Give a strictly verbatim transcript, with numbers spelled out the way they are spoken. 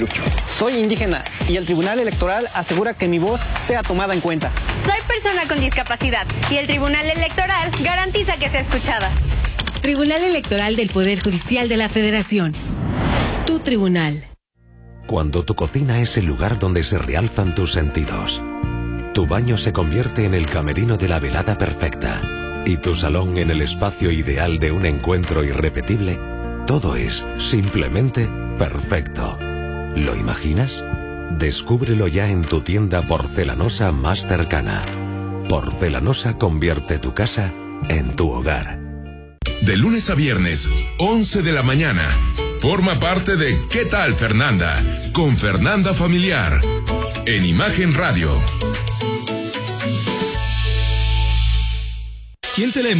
Soy indígena y el Tribunal Electoral asegura que mi voz sea tomada en cuenta. Soy persona con discapacidad y el Tribunal Electoral garantiza que sea escuchada. Tribunal Electoral del Poder Judicial de la Federación. Tu tribunal. Cuando tu cocina es el lugar donde se realzan tus sentidos, tu baño se convierte en el camerino de la velada perfecta y tu salón en el espacio ideal de un encuentro irrepetible, todo es simplemente perfecto. ¿Lo imaginas? Descúbrelo ya en tu tienda porcelanosa más cercana. Porcelanosa convierte tu casa en tu hogar. De lunes a viernes, once de la mañana. Forma parte de ¿Qué tal, Fernanda? Con Fernanda Familiar. En Imagen Radio. Siente la